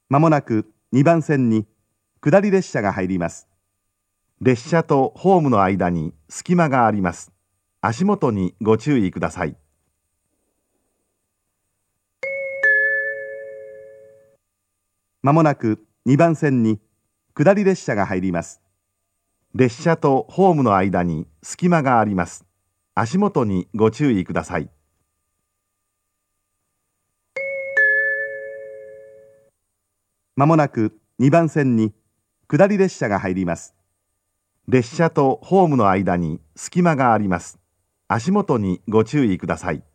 まもなく2番線に下り列車が入ります。列車とホームの間に隙間があります。足元にご注意ください。まもなく2番線に下り列車が入ります。列車とホームの間に隙間があります。足元にご注意ください。まもなく2番線に下り列車が入ります。列車とホームの間に隙間があります。足元にご注意ください。